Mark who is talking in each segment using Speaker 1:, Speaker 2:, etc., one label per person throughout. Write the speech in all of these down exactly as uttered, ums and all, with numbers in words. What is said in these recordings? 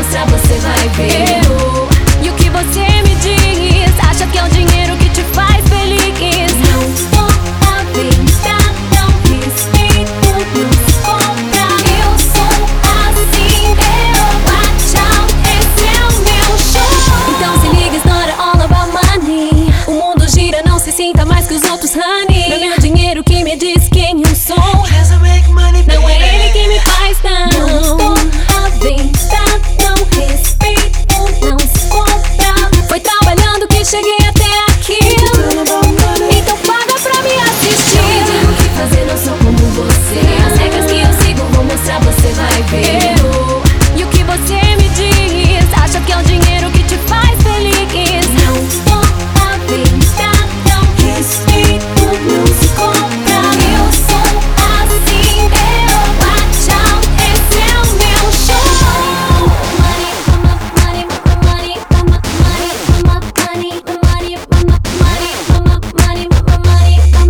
Speaker 1: mostrar, você vai ver.
Speaker 2: Eu, e o que você me diz? Acha que é o dinheiro que te faz feliz?
Speaker 1: Não sou a venda, não respeito, não se compra.
Speaker 2: Eu sou assim, eu watch out, esse é o meu show. Então se liga, it's not all about money. O mundo gira, não se sinta mais que os outros, honey. Não é meu dinheiro que me diz quem eu sou. Não é ele que me faz, não.
Speaker 1: Não sou a venda, não respeito, não se compra.
Speaker 2: Foi trabalhando que cheguei até aqui. Então paga pra me assistir.
Speaker 1: Não me diga o que fazer, não sou como você. As regras que eu sigo, vou mostrar, você vai ver.
Speaker 2: Eu, e o que você me diz? Acha que é o dinheiro que te faz feliz?
Speaker 1: Não sou a venda, não respeito, não se compra.
Speaker 2: Eu sou assim, eu watch out, esse é o meu show.
Speaker 1: Money, money, money, money, money, money, money, money, money, money, money, money, money, money,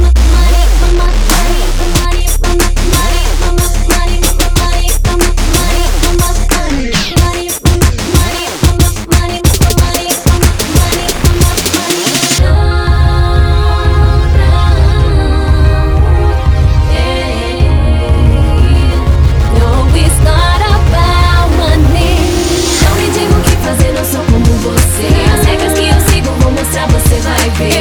Speaker 2: No, it's not about money.
Speaker 1: Não me diga o que fazer, não sou como você. As regras que eu sigo, vou mostrar, você vai ver.